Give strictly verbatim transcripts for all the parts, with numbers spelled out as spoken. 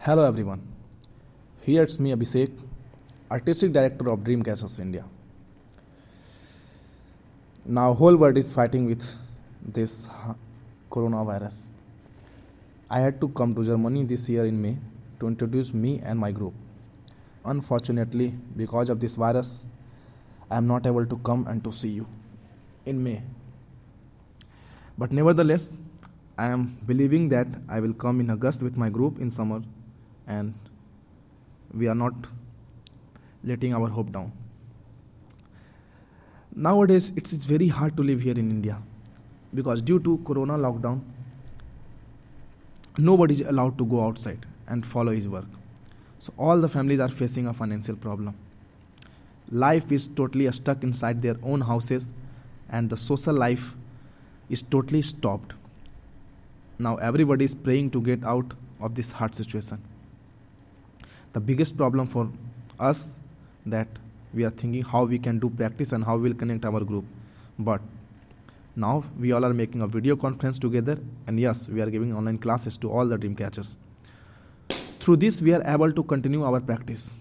Hello everyone. Here it's me Abhishek, Artistic Director of Dreamcatchers India. Now whole world is fighting with this coronavirus. I had to come to Germany this year in May to introduce me and my group. Unfortunately, because of this virus, I am not able to come and to see you in May. But nevertheless, I am believing that I will come in August with my group in summer, and we are not letting our hope down. Nowadays, it is very hard to live here in India because due to corona lockdown, nobody is allowed to go outside and follow his work. So all the families are facing a financial problem. Life is totally stuck inside their own houses, and the social life is totally stopped. Now everybody is praying to get out of this hard situation. The biggest problem for us that we are thinking how we can do practice and how we will connect our group. But now we all are making a video conference together, and yes, we are giving online classes to all the dream catchers. Through this, we are able to continue our practice.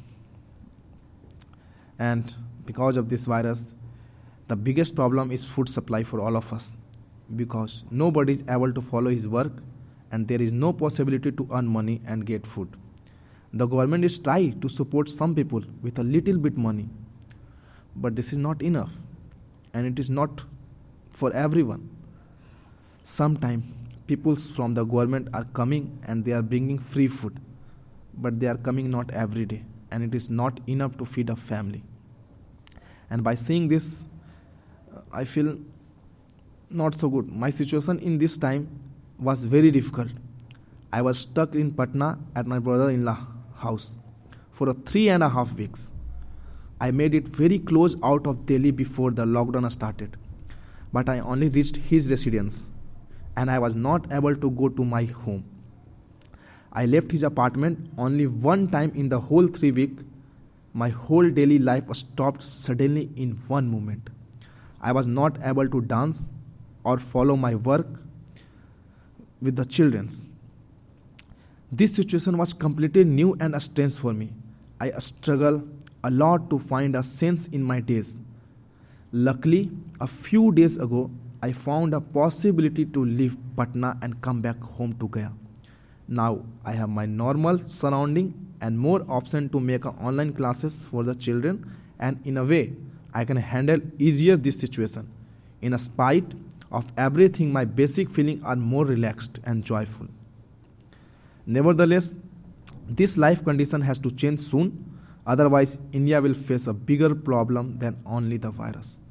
And because of this virus, the biggest problem is food supply for all of us, because nobody is able to follow his work and there is no possibility to earn money and get food. The government is trying to support some people with a little bit money, but this is not enough, and it is not for everyone. Sometimes people from the government are coming and they are bringing free food, but they are coming not every day, and it is not enough to feed a family. And by seeing this, I feel not so good. My situation in this time was very difficult. I was stuck in Patna at my brother-in-law house for a three and a half weeks. I made it very close out of Delhi before the lockdown started, but I only reached his residence and I was not able to go to my home. I left his apartment only one time in the whole three weeks. My whole daily life stopped suddenly in one moment. I was not able to dance or follow my work with the children's. This situation was completely new and strange for me. I struggled a lot to find a sense in my days. Luckily, a few days ago, I found a possibility to leave Patna and come back home to Gaya. Now, I have my normal surrounding and more option to make online classes for the children, and in a way, I can handle easier this situation. In spite of everything, my basic feelings are more relaxed and joyful. Nevertheless, this life condition has to change soon, otherwise India will face a bigger problem than only the virus.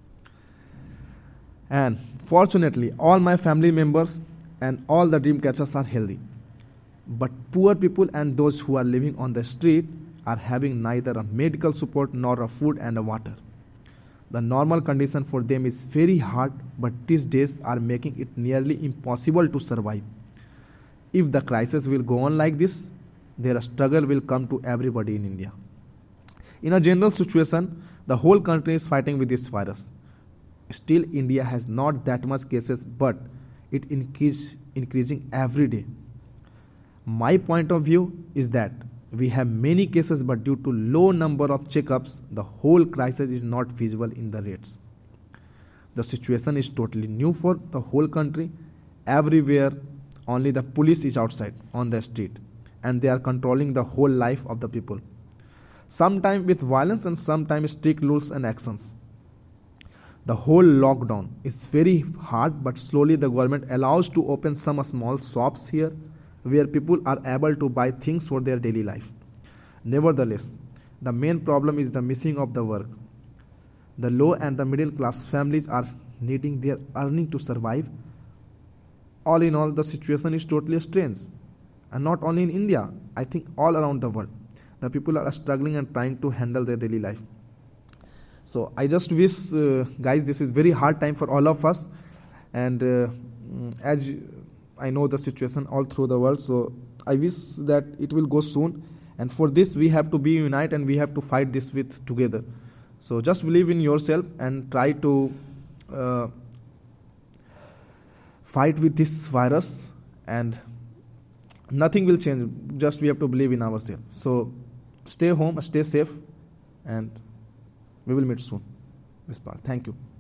And fortunately, all my family members and all the dream catchers are healthy. But poor people and those who are living on the street are having neither a medical support nor a food and a water. The normal condition for them is very hard, but these days are making it nearly impossible to survive. If the crisis will go on like this, their struggle will come to everybody in India. In a general situation, the whole country is fighting with this virus. Still, India has not that much cases, but it increase, increasing every day. My point of view is that we have many cases, but due to low number of checkups, the whole crisis is not visible in the rates. The situation is totally new for the whole country. Everywhere, only the police is outside on the street, and they are controlling the whole life of the people. Sometimes with violence and sometimes strict rules and actions. The whole lockdown is very hard, but slowly the government allows to open some small shops here where people are able to buy things for their daily life. Nevertheless, the main problem is the missing of the work. The low and the middle class families are needing their earning to survive. All in all, the situation is totally strange. And not only in India, I think all around the world. The people are struggling and trying to handle their daily life. So I just wish, uh, guys, this is very hard time for all of us. And uh, as I know the situation all through the world, so I wish that it will go soon. And for this, we have to be united and we have to fight this with together. So just believe in yourself and try to uh, fight with this virus, and Nothing will change. Just we have to believe in ourselves. So stay home, stay safe, and we will meet soon. This part. Thank you.